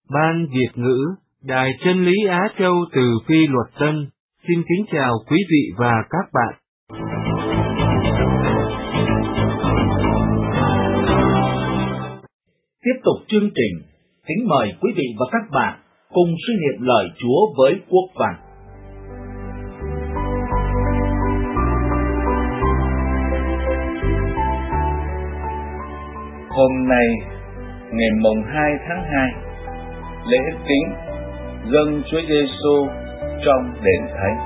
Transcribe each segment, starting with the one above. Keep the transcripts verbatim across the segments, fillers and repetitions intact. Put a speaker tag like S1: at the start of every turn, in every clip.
S1: Ban Việt ngữ, Đài Chân lý Á Châu từ Phi Luật Tân, xin kính chào quý vị và các bạn.
S2: Tiếp tục chương trình, kính mời quý vị và các bạn cùng suy niệm lời Chúa với Quốc Văn.
S3: Hôm nay, ngày mùng hai tháng hai, lễ kính dâng Chúa Giêsu trong đền thánh.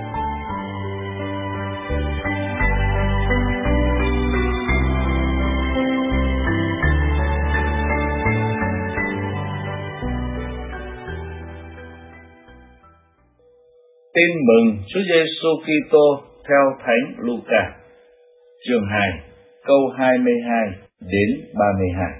S3: Tin mừng Chúa Giêsu Kitô theo Thánh Luca, chương hai, câu hai mươi hai đến ba mươi hai.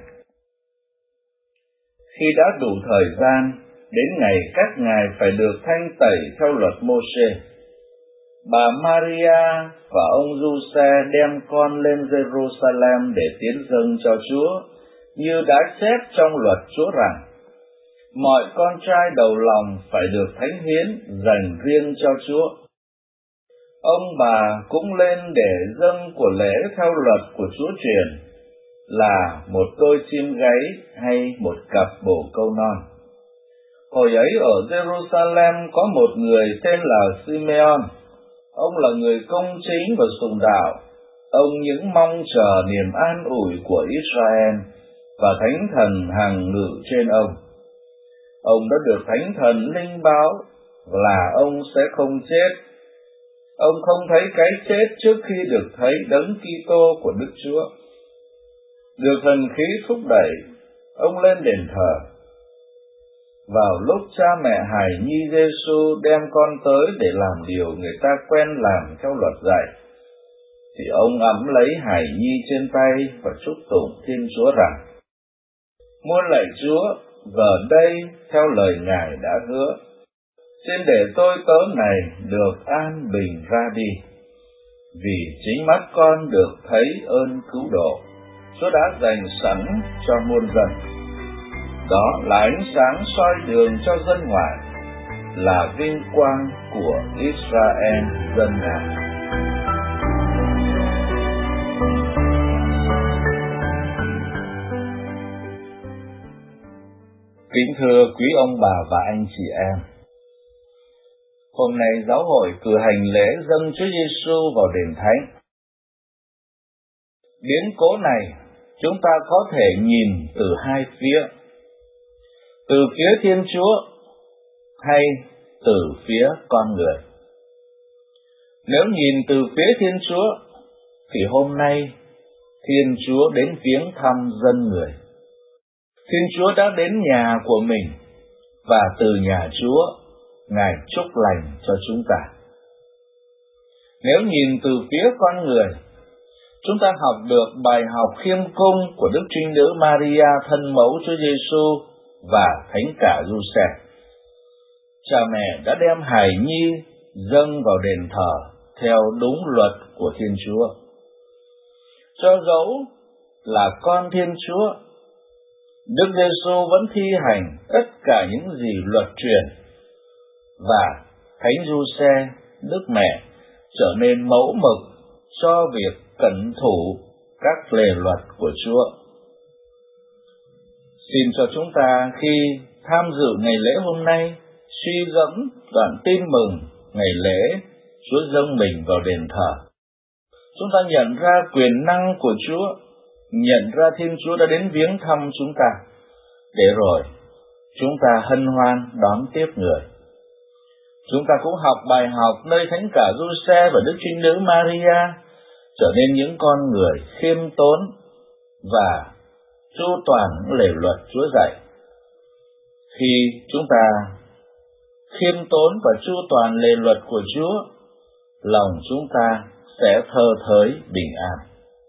S3: Khi đã đủ thời gian, đến ngày các ngài phải được thanh tẩy theo luật Mô-sê, bà Maria và ông Giuse đem con lên Jerusalem để tiến dâng cho Chúa, như đã chép trong luật Chúa rằng: mọi con trai đầu lòng phải được thánh hiến dành riêng cho Chúa. Ông bà cũng lên để dâng của lễ theo luật của Chúa truyền, là một đôi chim gáy hay một cặp bồ câu non. Hồi ấy ở Jerusalem có một người tên là Simeon. Ông là người công chính và sùng đạo. Ông những mong chờ niềm an ủi của Israel, và Thánh Thần hằng ngự trên ông. Ông đã được Thánh Thần linh báo là ông sẽ không chết. Ông không thấy cái chết trước khi được thấy Đấng Kitô của Đức Chúa. Được thần khí thúc đẩy, ông lên đền thờ. Vào lúc cha mẹ hài nhi Giêsu đem con tới để làm điều người ta quen làm theo luật dạy, thì ông ẵm lấy hài nhi trên tay và chúc tụng Thiên Chúa rằng: muôn lạy Chúa, giờ đây theo lời Ngài đã hứa, xin để tôi tớ này được an bình ra đi, vì chính mắt con được thấy ơn cứu độ Chúa đã dành sẵn cho muôn dân. Đó là ánh sáng soi đường cho dân ngoại, là vinh quang của Israel dân Ngài. Kính thưa quý ông bà và anh chị em, hôm nay giáo hội cử hành lễ dâng Chúa Giêsu vào đền thánh. Biến cố này chúng ta có thể nhìn từ hai phía: từ phía Thiên Chúa hay từ phía con người. Nếu nhìn từ phía Thiên Chúa thì hôm nay Thiên Chúa đến viếng thăm dân người. Thiên Chúa đã đến nhà của mình, và từ nhà Chúa Ngài chúc lành cho chúng ta. Nếu nhìn từ phía con người, chúng ta học được bài học khiêm cung của Đức Trinh Nữ Maria thân mẫu Chúa Giêsu và Thánh cả Giuse. Cha mẹ đã đem hài nhi dâng vào đền thờ theo đúng luật của Thiên Chúa. Cho dẫu là con Thiên Chúa, Đức Giêsu vẫn thi hành tất cả những gì luật truyền, và Thánh Giuse, Đức Mẹ, trở nên mẫu mực cho việc cẩn thủ các lề luật của Chúa. Xin cho chúng ta khi tham dự ngày lễ hôm nay suy gẫm đoạn tin mừng ngày lễ Chúa dâng mình vào đền thờ. Chúng ta nhận ra quyền năng của Chúa, nhận ra Thiên Chúa đã đến viếng thăm chúng ta, để rồi chúng ta hân hoan đón tiếp người. Chúng ta cũng học bài học nơi Thánh cả Giuse và Đức Trinh Nữ Maria, trở nên những con người khiêm tốn và chu toàn những lề luật Chúa dạy. Khi chúng ta khiêm tốn và chu toàn lề luật của Chúa, lòng chúng ta sẽ thơ thới bình an.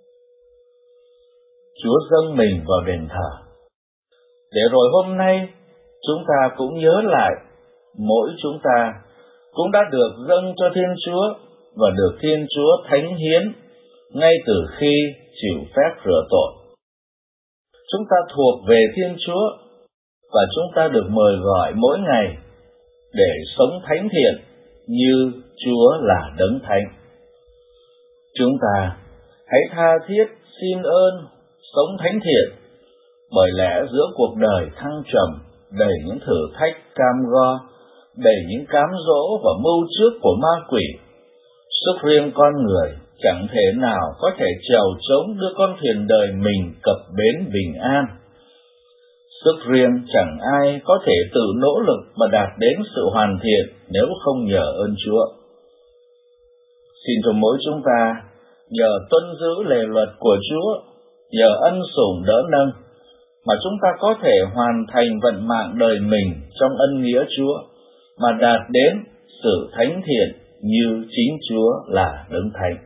S3: Chúa dâng mình vào đền thờ, để rồi hôm nay chúng ta cũng nhớ lại mỗi chúng ta cũng đã được dâng cho Thiên Chúa và được Thiên Chúa thánh hiến ngay từ khi chịu phép rửa tội. Chúng ta thuộc về Thiên Chúa, và chúng ta được mời gọi mỗi ngày để sống thánh thiện như Chúa là Đấng Thánh. Chúng ta hãy tha thiết xin ơn sống thánh thiện, bởi lẽ giữa cuộc đời thăng trầm đầy những thử thách cam go, đầy những cám dỗ và mưu trước của ma quỷ, sức riêng con người chẳng thể nào có thể chèo chống đưa con thuyền đời mình cập bến bình an. Sức riêng chẳng ai có thể tự nỗ lực mà đạt đến sự hoàn thiện nếu không nhờ ơn Chúa. Xin cho mỗi chúng ta nhờ tuân giữ lề luật của Chúa, nhờ ân sủng đỡ nâng, mà chúng ta có thể hoàn thành vận mạng đời mình trong ân nghĩa Chúa, mà đạt đến sự thánh thiện như chính Chúa là Đấng Thánh.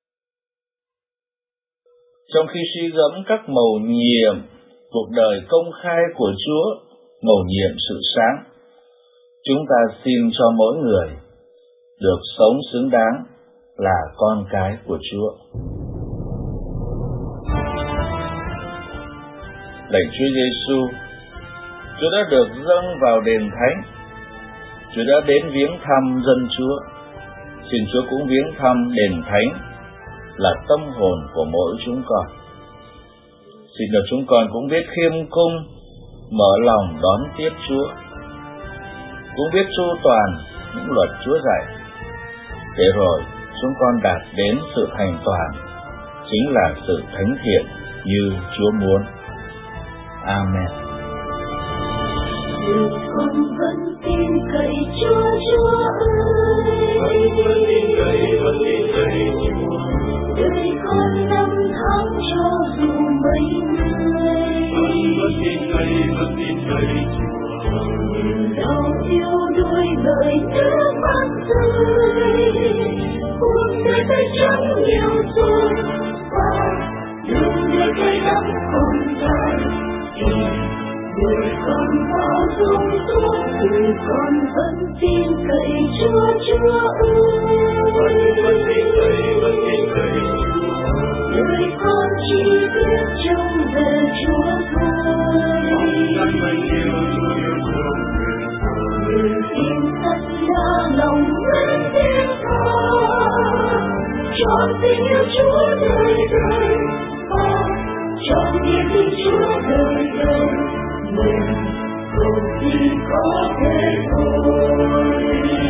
S3: Trong khi suy gẫm các mầu nhiệm cuộc đời công khai của Chúa, mầu nhiệm sự sáng, chúng ta xin cho mỗi người được sống xứng đáng là con cái của Chúa. Lạy Chúa Giêsu, Chúa đã được dâng vào đền thánh, Chúa đã đến viếng thăm dân Chúa. Xin Chúa cũng viếng thăm đền thánh là tâm hồn của mỗi chúng con. Xin cho chúng con cũng biết khiêm cung, mở lòng đón tiếp Chúa, cũng biết chu toàn những luật Chúa dạy, để rồi chúng con đạt đến sự thành toàn, chính là sự thánh thiện như Chúa muốn. Amen.
S4: Con vẫn tin cậy Chúa, Chúa ơi. Con vẫn tin cậy, vẫn tin cậy Chúa. Đời con năm tháng cho dù mấy người. Con vẫn tin cậy, vẫn tin cậy Chúa. Đau yêu đuôi lời nước mắt rơi. Cuộc đời tay trắng nhiều rồi, và đường đời cay đắng còn dài. Người con bao dung suốt, người con vẫn tin cậy Chúa, Chúa ơi. Vẫn vẫn tin cậy, vẫn tin cậy Chúa. Người con chỉ biết trông về Chúa thôi. Mong mình yêu Chúa, yêu thương người con. Người tin tất đa lòng vẫn tin con. Trọn tình yêu Chúa đời đời, trọn niềm tin Chúa đời đời. Mình không chỉ có thế thôi.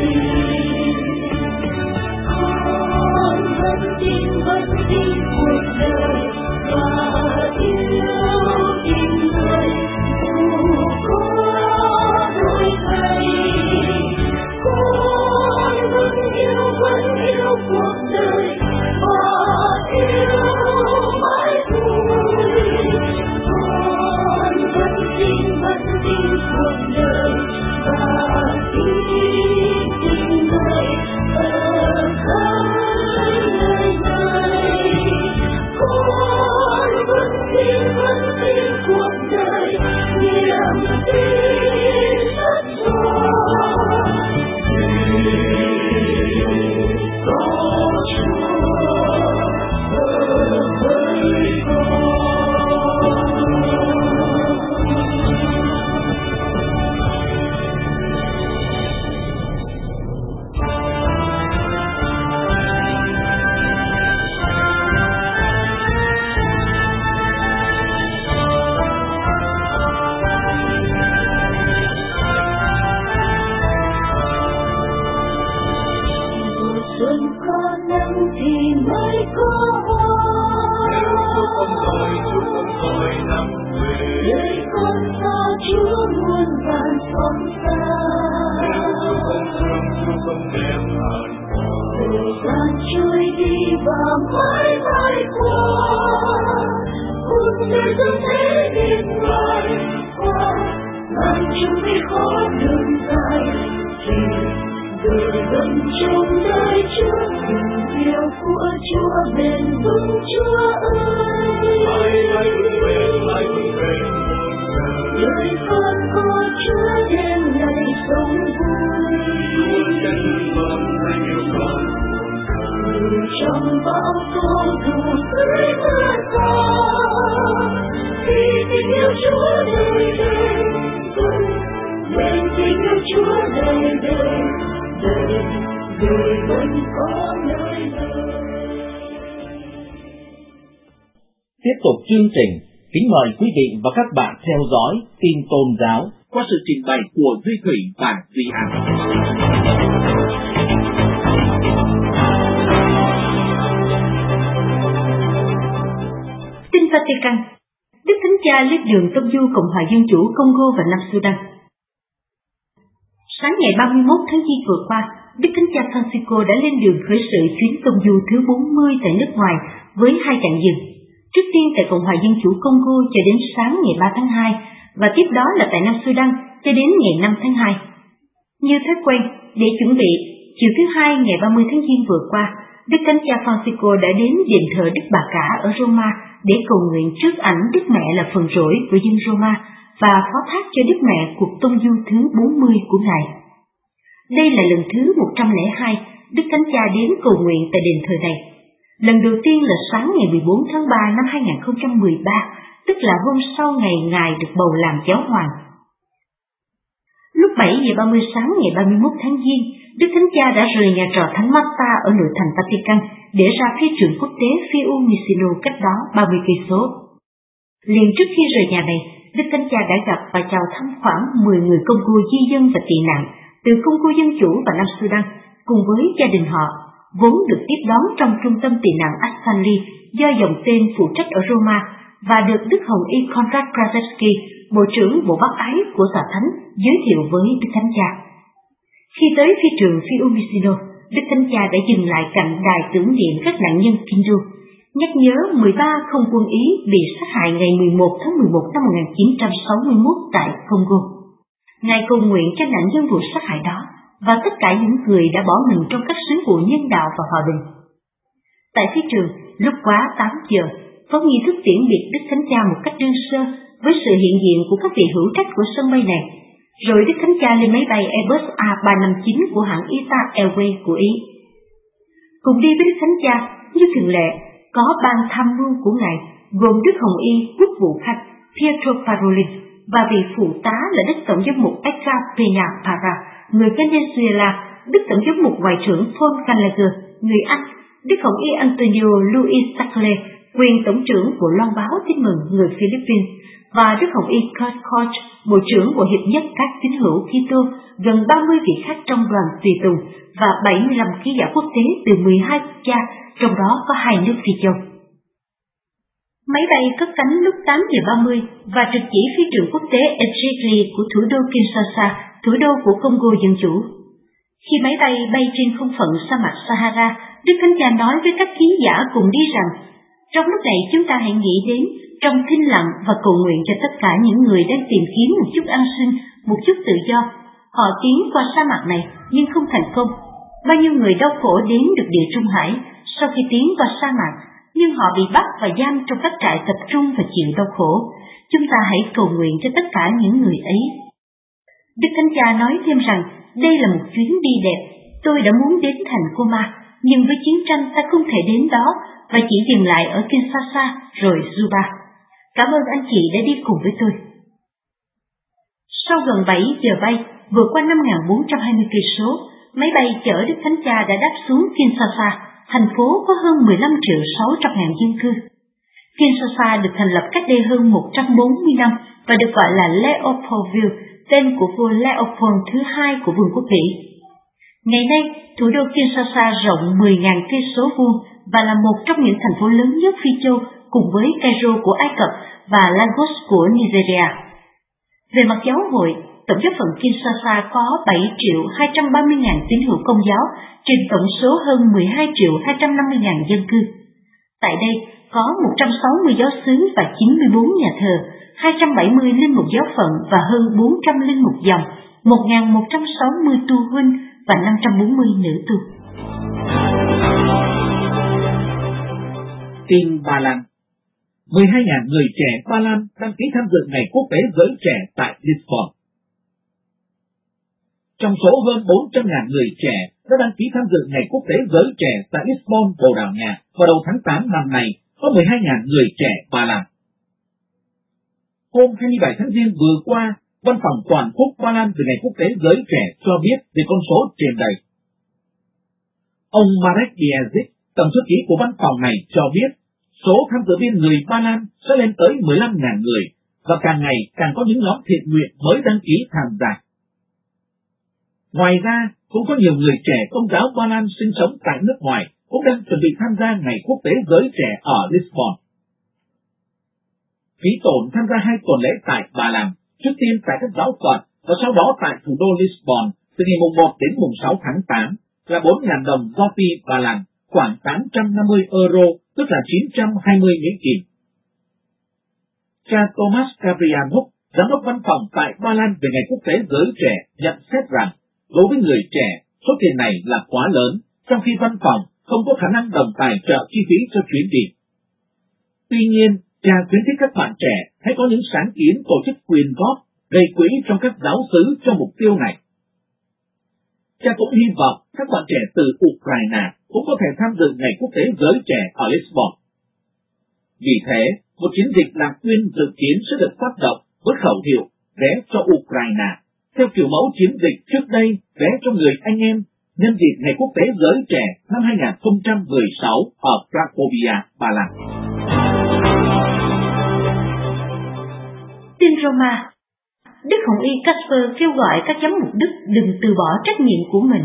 S4: Con vẫn tin, vẫn tin cuộc đời và yêu tình người. Dù có đôi thay, con vẫn yêu, vẫn yêu cuộc đời và yêu mãi thôi. Con vẫn tin, vẫn tin cuộc đời và tin tình người ở khắp nơi này. Con vẫn tin, vẫn tin cuộc đời, niềm tin rất rõ. Có Chúa ở với con. Xuân có nắng thì mới có hoa. Nếu Chúa không gọi, Chúa không gọi năm về. Đời con xa Chúa muôn vàn xót xa. Nếu Chúa không thương, Chúa không đem hàn hòa. Thời gian trôi đi và mãi mãi qua. Cuộc đời không thể nhìn lại qua. Ngàn chung đi khó đường dài. Đời gần trong đời Chúa, tình yêu của Chúa bền vững Chúa ơi. Mãi mãi vững bền, mãi vững bền muôn đời. Đời con có Chúa đêm ngày sống vui. Chúa chân con hay yêu con muôn đời. Trong bão tố dù dưới mưa xa, vì tình yêu Chúa đời đời. Chúa đời đời, đời đời vẫn có nơi nơi.
S2: Tiếp tục chương trình, kính mời quý vị và các bạn theo dõi tin tôn giáo qua sự trình bày của Duy Thủy và Duy An.
S5: Tin Vatican. Đức Thánh Cha lên đường tông du Cộng hòa Dân chủ Congo và Nam Sudan. Sáng ngày ba mươi mốt tháng Giêng vừa qua, Đức Thánh Cha Francisco đã lên đường khởi sự chuyến tông du thứ bốn mươi tại nước ngoài với hai chặng dừng. Trước tiên tại Cộng hòa Dân chủ Congo cho đến sáng ngày ba tháng hai và tiếp đó là tại Nam Sudan cho đến ngày năm tháng hai. Như thói quen, để chuẩn bị, chiều thứ hai ngày ba mươi tháng Giêng vừa qua, Đức Thánh Cha Francisco đã đến đền thờ Đức Bà Cả ở Roma để cầu nguyện trước ảnh Đức Mẹ là phần rỗi của dân Roma và phó thác cho Đức Mẹ cuộc tông du thứ bốn mươi của Ngài. Đây là lần thứ một trăm lẻ hai Đức Thánh Cha đến cầu nguyện tại đền thờ này. Lần đầu tiên là sáng ngày mười bốn tháng ba năm hai nghìn không trăm mười ba, tức là hôm sau ngày Ngài được bầu làm giáo hoàng. Lúc bảy giờ ba mươi sáng ngày ba mươi mốt tháng Giêng, Đức Thánh Cha đã rời nhà trọ Thánh Marta ở nội thành Vatican để ra phi trường quốc tế Fiumicino cách đó ba mươi cây số. Liền trước khi rời nhà này, Đức Thánh Cha đã gặp và chào thăm khoảng mười người Congo di dân và tị nạn từ Congo Dân chủ và Nam Sudan cùng với gia đình họ, vốn được tiếp đón trong trung tâm tị nạn Assanli do dòng tên phụ trách ở Roma và được Đức Hồng Y Konrad Krajewski, Bộ trưởng Bộ Bác Ái của Tòa Thánh, giới thiệu với Đức Thánh Cha. Khi tới phi trường Fiumicino, Đức Thánh Cha đã dừng lại cạnh đài tưởng niệm các nạn nhân Kindu, nhắc nhớ mười ba không quân Ý bị sát hại ngày mười một tháng mười một năm một nghìn chín trăm sáu mươi mốt tại Congo. Ngài cầu nguyện cho nạn nhân vụ sát hại đó và tất cả những người đã bỏ mình trong các sứ vụ nhân đạo và hòa bình. Tại phi trường, lúc quá tám giờ, có nghi thức tiễn biệt Đức Thánh Cha một cách đơn sơ với sự hiện diện của các vị hữu trách của sân bay này. Rồi Đức Thánh Cha lên máy bay Airbus A ba năm chín của hãng Ita Airways của Ý. Cùng đi với Đức Thánh Cha, như thường lệ, có ban tham mưu của Ngài gồm Đức Hồng Y Quốc vụ khách Pietro Parolin và vị phụ tá là Đức Tổng giám mục Edgar Peña Parra, người Venezuela, Đức Tổng giám mục Ngoại trưởng Paul Gallagher, người Anh, Đức Hồng Y Antonio Luis Tagle, quyền Tổng trưởng Bộ Loan báo Tin mừng người Philippines, và Đức Hồng Y Kurt Koch, Bộ trưởng Bộ Hiệp nhất các tín hữu Kitô, gần ba mươi vị khách trong đoàn tùy tùng và bảy mươi lăm ký giả quốc tế từ mười hai quốc gia, trong đó có hai nước Phi châu. Máy bay cất cánh lúc tám giờ ba mươi và trực chỉ phi trường quốc tế Ejiri của thủ đô Kinshasa, thủ đô của Congo Dân chủ. Khi máy bay bay trên không phận sa mạc Sahara, Đức Thánh Cha nói với các ký giả cùng đi rằng, trong lúc này chúng ta hãy nghĩ đến, trong thinh lặng và cầu nguyện cho tất cả những người đang tìm kiếm một chút an sinh, một chút tự do. Họ tiến qua sa mạc này nhưng không thành công. Bao nhiêu người đau khổ đến được địa Trung Hải sau khi tiến qua sa mạc, nhưng họ bị bắt và giam trong các trại tập trung và chịu đau khổ. Chúng ta hãy cầu nguyện cho tất cả những người ấy. Đức Thánh Cha nói thêm rằng, đây là một chuyến đi đẹp. Tôi đã muốn đến thành Goma, nhưng với chiến tranh ta không thể đến đó và chỉ dừng lại ở Kinshasa rồi Juba. Cảm ơn anh chị đã đi cùng với tôi. Sau gần bảy giờ bay, vượt qua năm nghìn bốn trăm hai mươi cây số, máy bay chở Đức Thánh Cha đã đáp xuống Kinshasa, thành phố có hơn mười lăm triệu sáu trăm ngàn dân cư. Kinshasa được thành lập cách đây hơn một trăm bốn mươi năm và được gọi là Leopoldville, tên của vua Leopold thứ hai của Vương quốc Bỉ. Ngày nay, thủ đô Kinshasa rộng mười nghìn cây số vuông và là một trong những thành phố lớn nhất Phi châu cùng với Cairo của Ai Cập và Lagos của Nigeria. Về mặt giáo hội, tổng giáo phận Kinshasa có bảy triệu hai trăm ba mươi nghìn tín hữu Công giáo trên tổng số hơn mười hai triệu hai trăm năm mươi nghìn dân cư. Tại đây có một trăm sáu mươi giáo xứ và chín mươi bốn nhà thờ, hai trăm bảy mươi linh mục giáo phận và hơn bốn trăm linh mục dòng, một nghìn một trăm sáu mươi tu huynh và năm trăm bốn mươi nữ tu.
S2: Tin Ba Lan. mười hai nghìn người trẻ Ba Lan đăng ký tham dự Ngày Quốc tế Giới Trẻ tại Lisbon. Trong số hơn bốn trăm nghìn người trẻ đã đăng ký tham dự Ngày Quốc tế Giới Trẻ tại Lisbon, Bồ Đào Nha vào đầu tháng tám năm nay, có mười hai nghìn người trẻ Ba Lan. Hôm hai mươi bảy tháng Giêng vừa qua, Văn phòng Toàn quốc Ba Lan về Ngày Quốc tế Giới Trẻ cho biết về con số trên đây. Ông Marek Biezik, tổng thư ký của văn phòng này cho biết, số tham dự viên người Ba Lan sẽ lên tới mười lăm nghìn người, và càng ngày càng có những nhóm thiện nguyện mới đăng ký tham gia. Ngoài ra, cũng có nhiều người trẻ Công giáo Ba Lan sinh sống tại nước ngoài cũng đang chuẩn bị tham gia Ngày Quốc tế Giới Trẻ ở Lisbon. Phí tổn tham gia hai tuần lễ tại Ba Lan, trước tiên tại các giáo phận và sau đó tại thủ đô Lisbon từ ngày mùng một đến mùng sáu tháng tám là bốn nghìn đồng zloty Ba Lan, khoảng tám trăm năm mươi euro, tức là chín trăm hai mươi Mỹ Kim. Cha Thomas Gabrianuk, giám đốc văn phòng tại Ba Lan về Ngày Quốc tế Giới Trẻ, nhận xét rằng đối với người trẻ, số tiền này là quá lớn, trong khi văn phòng không có khả năng đồng tài trợ chi phí cho chuyến đi. Tuy nhiên, cha khuyến khích các bạn trẻ hãy có những sáng kiến tổ chức quyên góp, gây quỹ trong các giáo xứ cho mục tiêu này. Cha cũng hy vọng các bạn trẻ từ Ukraine cũng có thể tham dự Ngày Quốc tế Giới Trẻ ở Lisbon. Vì thế, một chiến dịch lạc quyên dự kiến sẽ được phát động với khẩu hiệu vé cho Ukraine, theo kiểu mẫu chiến dịch trước đây vé cho người anh em nhân dịp Ngày Quốc tế Giới Trẻ năm hai nghìn không trăm mười sáu ở Cracovia, Ba Lan.
S5: Tin Roma, Đức Hồng Y Casper kêu gọi các giám mục Đức đừng từ bỏ trách nhiệm của mình.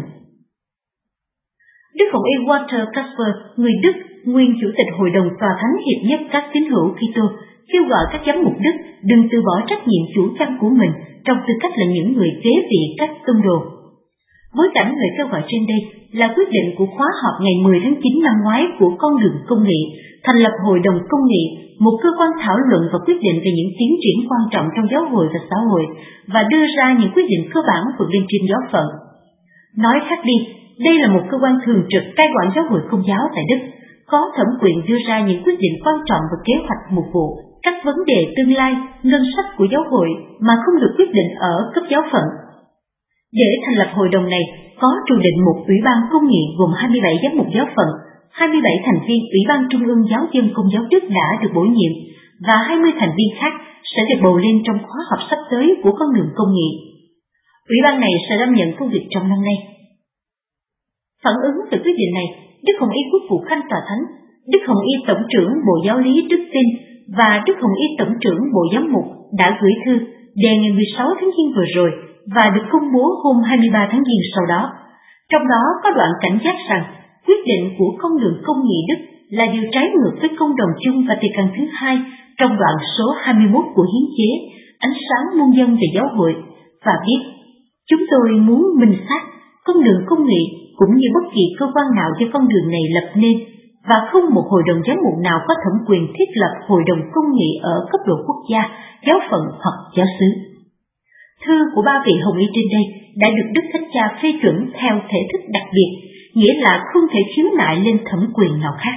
S5: Đức Hồng Y Walter Casper, người Đức, nguyên chủ tịch Hội đồng Tòa Thánh Hiệp nhất các tín hữu Kitô, kêu gọi các giám mục Đức đừng từ bỏ trách nhiệm chủ chăn của mình trong tư cách là những người kế vị các tông đồ. Bối cảnh lời kêu gọi trên đây là quyết định của khóa họp ngày mười tháng chín năm ngoái của Con đường Công nghị, thành lập Hội đồng Công nghị, một cơ quan thảo luận và quyết định về những tiến triển quan trọng trong giáo hội và xã hội, và đưa ra những quyết định cơ bản vượt lên trên giáo phận. Nói khác đi, đây là một cơ quan thường trực cai quản giáo hội Công giáo tại Đức, có thẩm quyền đưa ra những quyết định quan trọng về kế hoạch mục vụ, các vấn đề tương lai, ngân sách của giáo hội mà không được quyết định ở cấp giáo phận. Để thành lập hội đồng này, có trụ định một ủy ban công nghị gồm hai mươi bảy giám mục giáo phận, hai mươi bảy thành viên Ủy ban Trung ương Giáo dân Công giáo Đức đã được bổ nhiệm, và hai mươi thành viên khác sẽ được bầu lên trong khóa họp sắp tới của Con đường Công nghị. Ủy ban này sẽ đảm nhận công việc trong năm nay. Phản ứng về quyết định này, Đức Hồng Y Quốc vụ Khanh Tòa Thánh, Đức Hồng Y Tổng trưởng Bộ Giáo lý Đức Tin và Đức Hồng Y Tổng trưởng Bộ Giám mục đã gửi thư đề ngày mười sáu tháng Giêng vừa rồi và được công bố hôm hai mươi ba tháng Giêng sau đó. Trong đó có đoạn cảnh giác rằng quyết định của Con đường Công nghị Đức là điều trái ngược với Công đồng chung Vatican thứ hai trong đoạn số hai mươi mốt của hiến chế, ánh sáng muôn dân về giáo hội, và viết: chúng tôi muốn minh xác Con đường Công nghị cũng như bất kỳ cơ quan nào do con đường này lập nên, và không một hội đồng giám mục nào có thẩm quyền thiết lập hội đồng công nghị ở cấp độ quốc gia, giáo phận hoặc giáo xứ. Thư của ba vị hồng y trên đây đã được Đức Thánh Cha phê chuẩn theo thể thức đặc biệt, nghĩa là không thể khiếu nại lên thẩm quyền nào khác.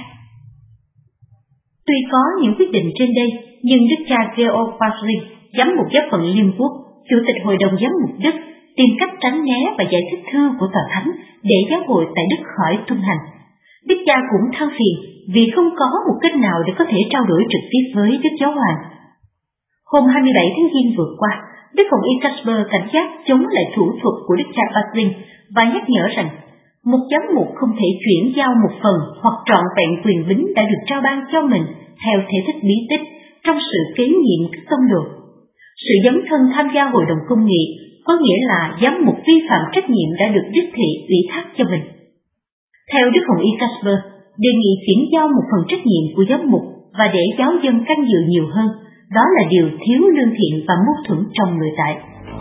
S5: Tuy có những quyết định trên đây, nhưng Đức cha Georg Pasring, giám mục giáo phận Liên Quốc, chủ tịch Hội đồng giám mục Đức, tìm cách tránh né và giải thích thư của Tòa Thánh để giáo hội tại Đức khỏi tuân hành. Đức cha cũng than phiền vì không có một cách nào để có thể trao đổi trực tiếp với Đức Giáo Hoàng. Hôm hai mươi bảy tháng Giêng vừa qua, Đức Hồng Y Casper cảnh giác chống lại thủ thuật của Đức cha Pasring và nhắc nhở rằng một giám mục không thể chuyển giao một phần hoặc trọn vẹn quyền bính đã được trao ban cho mình theo thể thức bí tích trong sự kế nhiệm các tông đồ. Sự dấn thân tham gia hội đồng công nghị có nghĩa là giám mục vi phạm trách nhiệm đã được Đức Thị ủy thác cho mình. Theo Đức Hồng Y Casper, đề nghị chuyển giao một phần trách nhiệm của giám mục và để giáo dân can dự nhiều hơn, đó là điều thiếu lương thiện và mâu thuẫn trong nội tại.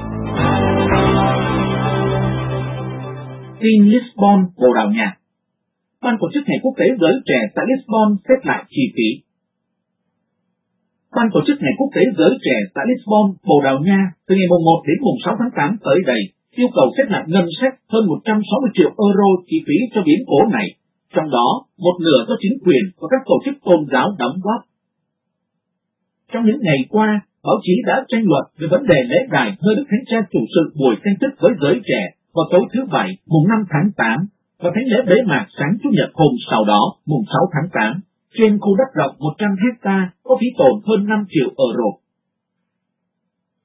S2: Tin Lisbon, Bồ Đào Nha. Ban tổ chức Ngày Quốc tế Giới Trẻ tại Lisbon xếp lại chi phí. Ban tổ chức Ngày Quốc tế Giới Trẻ tại Lisbon, Bồ Đào Nha từ ngày mùng một đến mùng sáu tháng tám tới đây yêu cầu xếp lại ngân sách hơn một trăm sáu mươi triệu euro chi phí cho biến cố này, trong đó một nửa do chính quyền và các tổ chức tôn giáo đóng góp. Trong những ngày qua, báo chí đã tranh luận về vấn đề lễ đài nơi Đức Thánh Cha chủ sự buổi tranh thức với giới trẻ vào tối thứ Bảy mùng năm tháng tám và thánh lễ bế mạc sáng Chủ nhật hôm sau đó mùng sáu tháng tám trên khu đất rộng một trăm héc ta có phí tổn hơn năm triệu euro.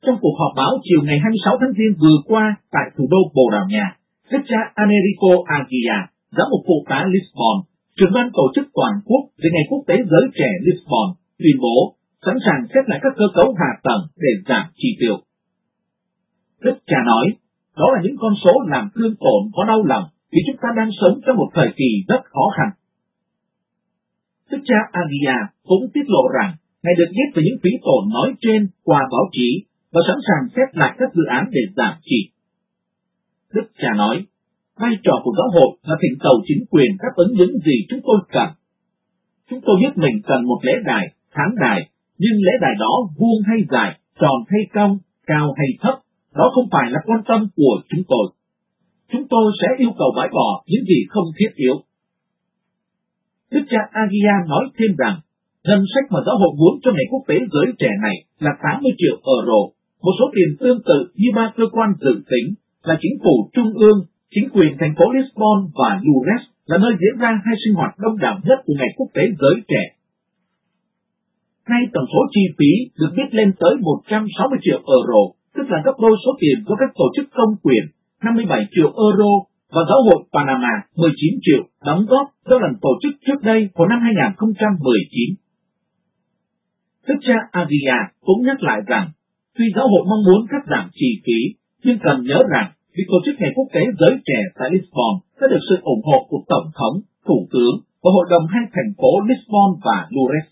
S2: Trong cuộc họp báo chiều ngày hai mươi sáu tháng Giêng vừa qua tại thủ đô Bồ Đào Nha, đức cha Americo Aguiar, giám mục phụ tá Lisbon, trưởng ban tổ chức toàn quốc về Ngày Quốc tế Giới Trẻ Lisbon, tuyên bố sẵn sàng xét lại các cơ cấu hạ tầng để giảm chi tiêu. Đức cha nói, đó là những con số làm thương tổn có đau lòng vì chúng ta đang sống trong một thời kỳ rất khó khăn. Đức cha Aguiar cũng tiết lộ rằng Ngài được biết về những phí tổn nói trên qua báo chí và sẵn sàng xét lại các dự án để giảm chi. Đức cha nói, vai trò của giáo hội là thỉnh cầu chính quyền đáp ứng những gì chúng tôi cần. Chúng tôi biết mình cần một lễ đài, khán đài, nhưng lễ đài đó vuông hay dài, tròn hay cong, cao hay thấp, đó không phải là quan tâm của chúng tôi. Chúng tôi sẽ yêu cầu bãi bỏ những gì không thiết yếu. Đức cha Aguiar nói thêm rằng, ngân sách mà giáo hội muốn cho Ngày Quốc tế Giới Trẻ này là tám mươi triệu euro, một số tiền tương tự như ba cơ quan dự tính là chính phủ trung ương, chính quyền thành phố Lisbon và Loures là nơi diễn ra hai sinh hoạt đông đảo nhất của Ngày Quốc tế Giới Trẻ. Nay tổng số chi phí được biết lên tới một trăm sáu mươi triệu euro, tức là gấp đôi số tiền của các tổ chức công quyền, năm mươi bảy triệu euro, và giáo hội Panama mười chín triệu đóng góp do lần tổ chức trước đây vào năm hai nghìn không trăm mười chín. Đức cha Aguiar cũng nhắc lại rằng, tuy giáo hội mong muốn cắt giảm chi phí, nhưng cần nhớ rằng việc tổ chức Ngày Quốc tế Giới Trẻ tại Lisbon sẽ được sự ủng hộ của Tổng thống, Thủ tướng và Hội đồng hai thành phố Lisbon và Loures.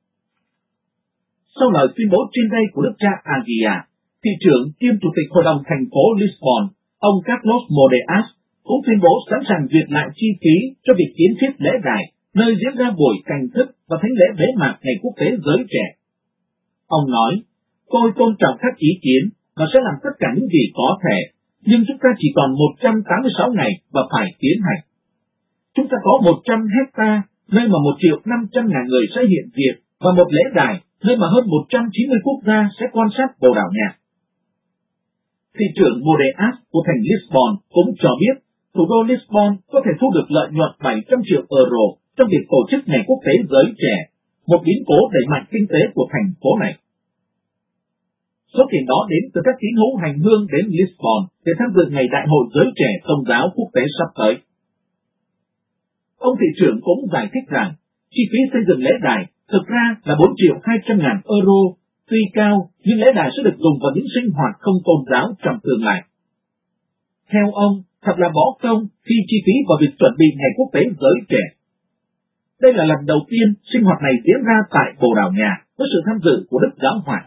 S2: Sau lời tuyên bố trên đây của Đức cha Aguiar, thị trưởng kiêm Chủ tịch Hội đồng thành phố Lisbon, ông Carlos Moedas, cũng tuyên bố sẵn sàng duyệt lại chi phí cho việc kiến thiết lễ đài, nơi diễn ra buổi canh thức và thánh lễ bế mạc Ngày Quốc tế Giới Trẻ. Ông nói, tôi tôn trọng các ý kiến và sẽ làm tất cả những gì có thể, nhưng chúng ta chỉ còn một trăm tám mươi sáu ngày và phải tiến hành. Chúng ta có một trăm hecta, nơi mà một triệu năm trăm ngàn người sẽ hiện diện, và một lễ đài, nơi mà hơn một trăm chín mươi quốc gia sẽ quan sát Bồ Đào Nha. Thị trưởng Moedas của thành Lisbon cũng cho biết, thủ đô Lisbon có thể thu được lợi nhuận bảy trăm triệu euro trong việc tổ chức Ngày Quốc tế Giới Trẻ, một biến cố đẩy mạnh kinh tế của thành phố này. Số tiền đó đến từ các tín hữu hành hương đến Lisbon để tham dự Ngày Đại hội Giới Trẻ Công giáo Quốc tế sắp tới. Ông thị trưởng cũng giải thích rằng, chi phí xây dựng lễ đài thực ra là bốn triệu hai trăm ngàn euro, tuy cao nhưng lễ đài sẽ được dùng vào những sinh hoạt không tôn giáo trong tương lai. Theo ông, thật là bỏ công khi chi phí vào việc chuẩn bị Ngày Quốc tế Giới Trẻ. Đây là lần đầu tiên sinh hoạt này diễn ra tại Bồ Đào Nha với sự tham dự của Đức Giáo Hoàng.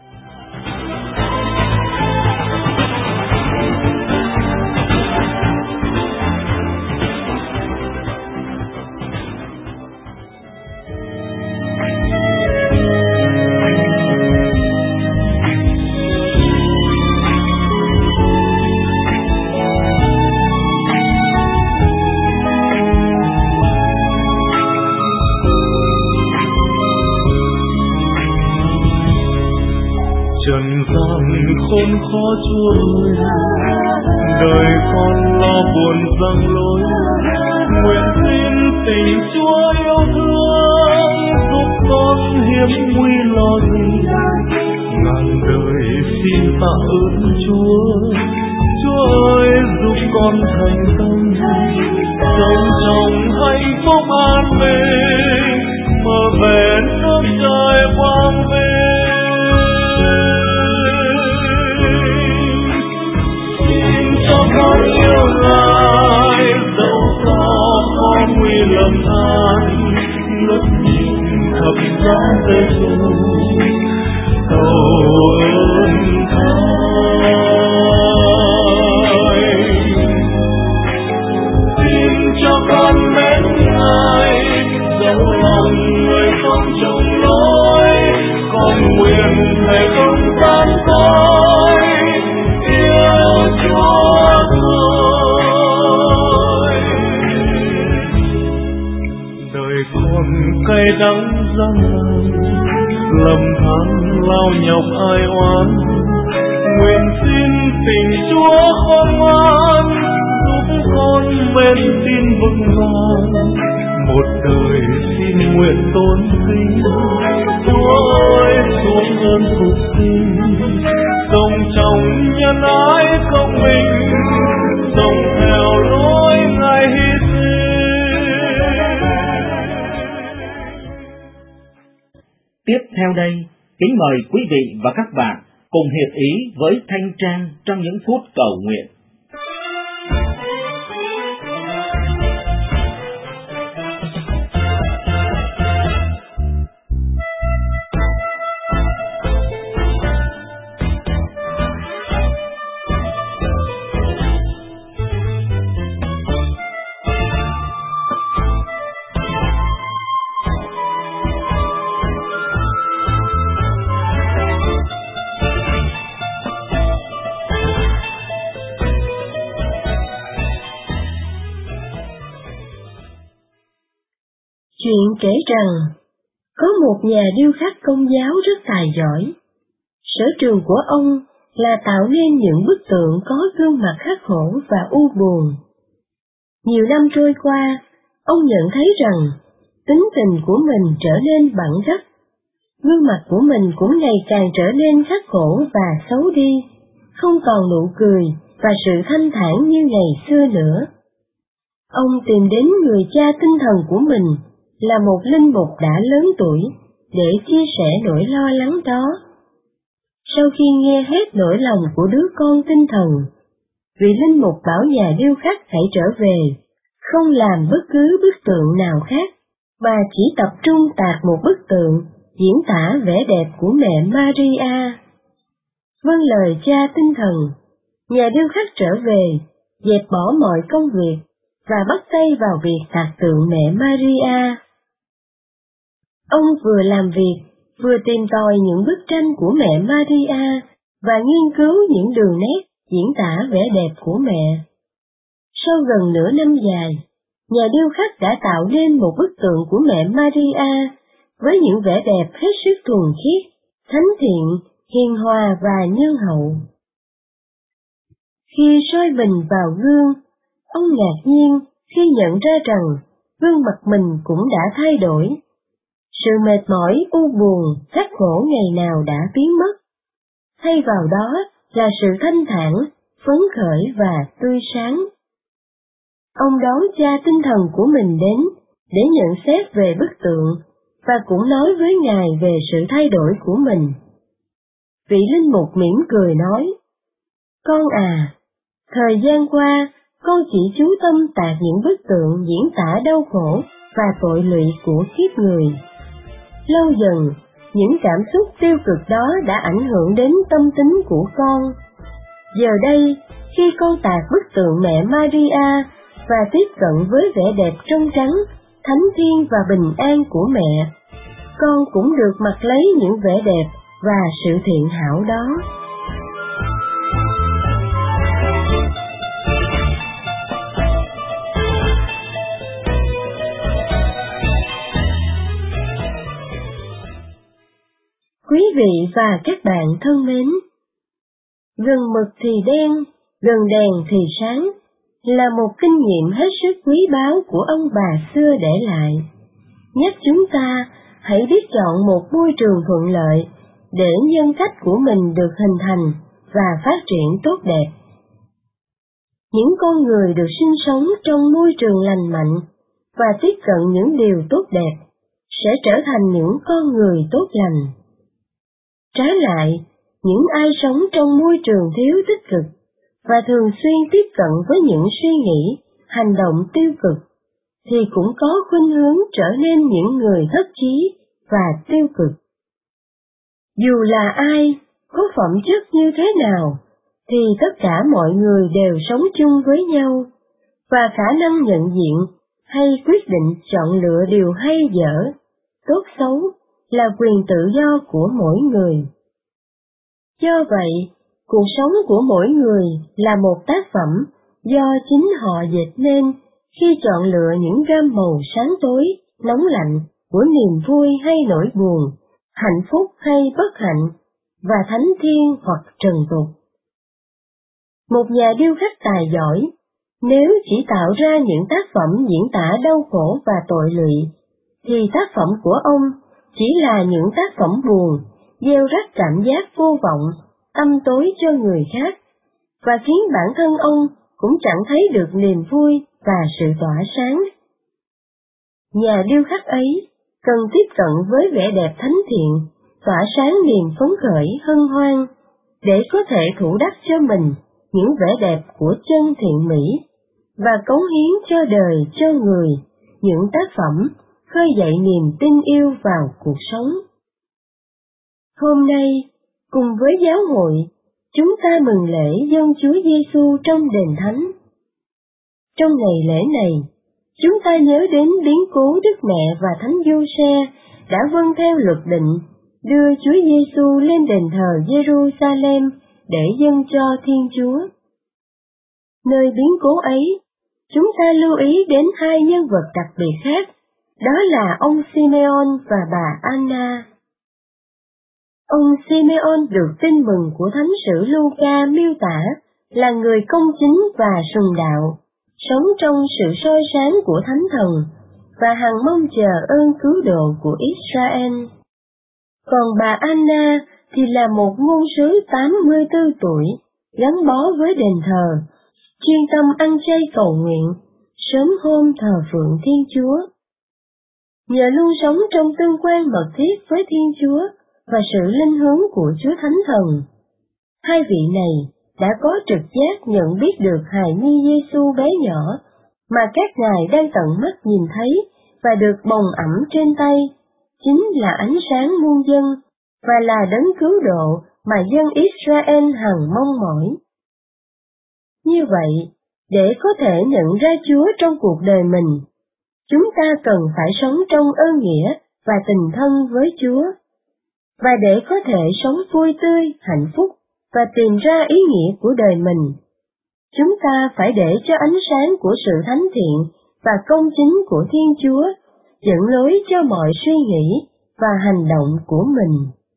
S6: Trần gian khôn khó Chúa ơi, đời con lo buồn giăng lối, nguyện xin tình Chúa yêu thương giúp con hiểm nguy lo gì, ngàn đời xin tạ ơn Chúa. Chúa ơi giúp con thành tâm, sống trong hạnh phúc an bình, mở về nước trời quang vinh. Cho con yêu Ngài, dẫu có có nguy lầm than, ngước nhìn thập giá Giêsu, cầu ơn Thầy. Xin cho con mến Ngài, dẫu lòng người không chung lối, con nguyện thầy không tan cõi, yêu Chúa thôi. Đời con cay đắng gian nan, lầm than lao nhọc ai oán, nguyện xin tình Chúa khôn ngoan giúp con bên tin vững vàng, một đời xin nguyện tôn kính Chúa ơi xuống ơn phục sinh, sống trong nhân ái công minh, sống theo lối Ngài hy sinh.
S2: Tiếp theo đây, kính mời quý vị và các bạn cùng hiệp ý với Thanh Trang trong những phút cầu nguyện.
S5: Chuyện kể rằng, có một nhà điêu khắc Công giáo rất tài giỏi. Sở trường của ông là tạo nên những bức tượng có gương mặt khắc khổ và u buồn. Nhiều năm trôi qua, ông nhận thấy rằng tính tình của mình trở nên bặn rách, gương mặt của mình cũng ngày càng trở nên khắc khổ và xấu đi, không còn nụ cười và sự thanh thản như ngày xưa nữa. Ông tìm đến người cha tinh thần của mình là một linh mục đã lớn tuổi để chia sẻ nỗi lo lắng đó. Sau khi nghe hết nỗi lòng của đứa con tinh thần, vị linh mục bảo nhà điêu khắc hãy trở về, không làm bất cứ bức tượng nào khác, mà chỉ tập trung tạc một bức tượng diễn tả vẻ đẹp của mẹ Maria. Vâng lời cha tinh thần, nhà điêu khắc trở về, dẹp bỏ mọi công việc và bắt tay vào việc tạc tượng mẹ Maria. Ông vừa làm việc, vừa tìm tòi những bức tranh của mẹ Maria và nghiên cứu những đường nét diễn tả vẻ đẹp của mẹ. Sau gần nửa năm dài, nhà điêu khắc đã tạo nên một bức tượng của mẹ Maria với những vẻ đẹp hết sức thuần khiết, thánh thiện, hiền hòa và nhân hậu. Khi soi mình vào gương, ông ngạc nhiên khi nhận ra rằng gương mặt mình cũng đã thay đổi. Sự mệt mỏi, u buồn, khắc khổ ngày nào đã biến mất. Thay vào đó là sự thanh thản, phấn khởi và tươi sáng. Ông đón cha tinh thần của mình đến để nhận xét về bức tượng và cũng nói với Ngài về sự thay đổi của mình. Vị linh mục mỉm cười nói, con à, thời gian qua con chỉ chú tâm tạc những bức tượng diễn tả đau khổ và tội lụy của kiếp người. Lâu dần, những cảm xúc tiêu cực đó đã ảnh hưởng đến tâm tính của con. Giờ đây, khi con tạc bức tượng mẹ Maria và tiếp cận với vẻ đẹp trong trắng, thánh thiêng và bình an của mẹ, con cũng được mặc lấy những vẻ đẹp và sự thiện hảo đó. Quý vị và các bạn thân mến, gần mực thì đen, gần đèn thì sáng, là một kinh nghiệm hết sức quý báu của ông bà xưa để lại. Nhắc chúng ta hãy biết chọn một môi trường thuận lợi để nhân cách của mình được hình thành và phát triển tốt đẹp. Những con người được sinh sống trong môi trường lành mạnh và tiếp cận những điều tốt đẹp sẽ trở thành những con người tốt lành. Trái lại, những ai sống trong môi trường thiếu tích cực và thường xuyên tiếp cận với những suy nghĩ, hành động tiêu cực, thì cũng có khuynh hướng trở nên những người thất chí và tiêu cực. Dù là ai, có phẩm chất như thế nào, thì tất cả mọi người đều sống chung với nhau, và khả năng nhận diện hay quyết định chọn lựa điều hay dở, tốt xấu là quyền tự do của mỗi người. Do vậy, cuộc sống của mỗi người là một tác phẩm do chính họ dệt nên khi chọn lựa những gam màu sáng tối, nóng lạnh của niềm vui hay nỗi buồn, hạnh phúc hay bất hạnh, và thánh thiêng hoặc trần tục. Một nhà điêu khắc tài giỏi, nếu chỉ tạo ra những tác phẩm diễn tả đau khổ và tội lụy, thì tác phẩm của ông chỉ là những tác phẩm buồn, gieo rắc cảm giác vô vọng, tâm tối cho người khác
S7: và khiến bản thân ông cũng chẳng thấy được niềm vui và sự tỏa sáng. Nhà điêu khắc ấy cần tiếp cận với vẻ đẹp thánh thiện, tỏa sáng niềm phấn khởi hân hoan, để có thể thủ đắc cho mình những vẻ đẹp của chân thiện mỹ, và cống hiến cho đời cho người những tác phẩm khơi dậy niềm tin yêu vào cuộc sống. Hôm nay, cùng với giáo hội, chúng ta mừng lễ dâng Chúa Giêsu trong đền thánh. Trong ngày lễ này, chúng ta nhớ đến biến cố Đức Mẹ và Thánh Giô-se đã vâng theo luật định đưa Chúa Giêsu lên đền thờ Giê-ru-sa-lem để dâng cho Thiên Chúa. Nơi biến cố ấy, chúng ta lưu ý đến hai nhân vật đặc biệt khác, đó là ông Simeon và bà Anna. Ông Simeon được tin mừng của Thánh sử Luca miêu tả là người công chính và sùng đạo, sống trong sự soi sáng của Thánh Thần và hằng mong chờ ơn cứu độ của Israel. Còn bà Anna thì là một ngôn sứ tám mươi tư tuổi, gắn bó với đền thờ, chuyên tâm ăn chay cầu nguyện, sớm hôm thờ phượng Thiên Chúa. Nhờ luôn sống trong tương quan mật thiết với Thiên Chúa và sự linh hướng của Chúa Thánh Thần, hai vị này đã có trực giác nhận biết được hài nhi Giêsu bé nhỏ mà các ngài đang tận mắt nhìn thấy và được bồng ẵm trên tay, chính là ánh sáng muôn dân và là đấng cứu độ mà dân Israel hằng mong mỏi. Như vậy, để có thể nhận ra Chúa trong cuộc đời mình, chúng ta cần phải sống trong ơn nghĩa và tình thân với Chúa. Và để có thể sống vui tươi, hạnh phúc và tìm ra ý nghĩa của đời mình, chúng ta phải để cho ánh sáng của sự thánh thiện và công chính của Thiên Chúa dẫn lối cho mọi suy nghĩ và hành động của mình.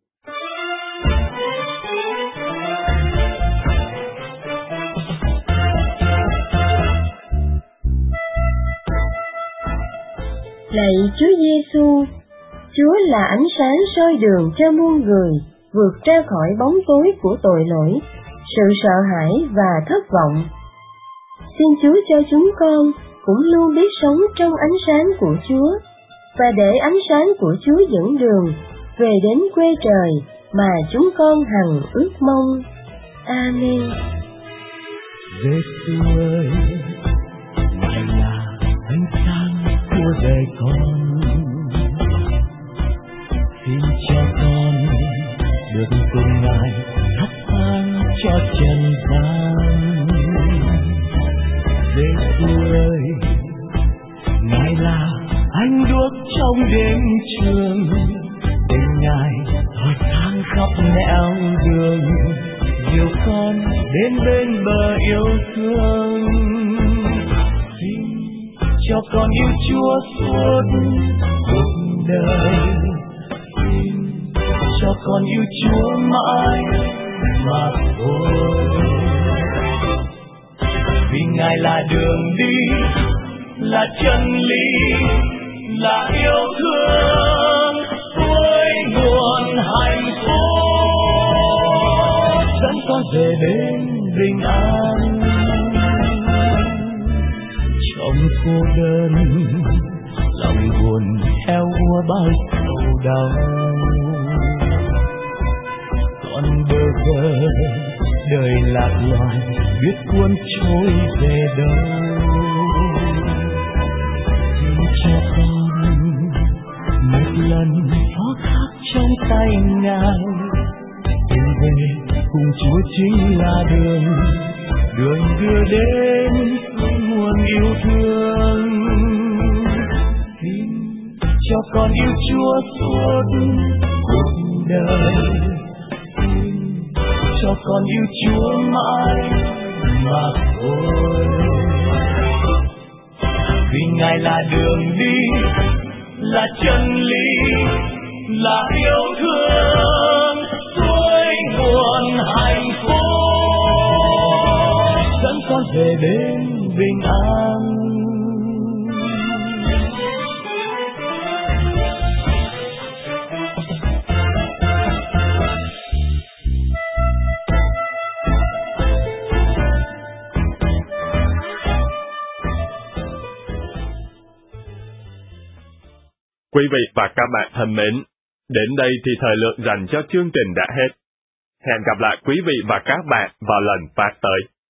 S7: Lạy Chúa Giêsu, Chúa là ánh sáng soi đường cho muôn người vượt ra khỏi bóng tối của tội lỗi, sự sợ hãi và thất vọng. Xin Chúa cho chúng con cũng luôn biết sống trong ánh sáng của Chúa, và để ánh sáng của Chúa dẫn đường về đến quê trời mà chúng con hằng ước mong. Amen.
S6: Giêsu ơi, Ngài là ánh sáng của đời con. Xin cho con được cùng Ngài thắp sáng cho trần gian. Giêsu ơi, Ngài là ánh đuốc trong đêm trường, để Ngài tỏa sáng khắp nẻo đường, dìu con đến bên bờ yêu thương. Xin cho con yêu Chúa suốt cuộc đời, cho con yêu Chúa mãi mà thôi. Vì Ngài là đường đi, là chân lý, là yêu thương, cuối nguồn hạnh phúc, dẫn con về đến bình an. Trong cô đơn, lòng buồn theo qua bao sầu đau, con bơ vơ đời lạc loài biết cuốn trôi về đâu. Xin cho con một lần phó thác trong tay Ngài, tìm về cùng Chúa chính là đường, đường đưa đến suối nguồn yêu thương. Xin cho con yêu Chúa suốt cuộc đời, cho con yêu Chúa mãi mà thôi. Vì Ngài là đường đi, là chân lý, là yêu thương, suối nguồn hạnh phúc, dẫn con về đến bình an.
S8: Quý vị và các bạn thân mến, đến đây thì thời lượng dành cho chương trình đã hết. Hẹn gặp lại quý vị và các bạn vào lần phát tới.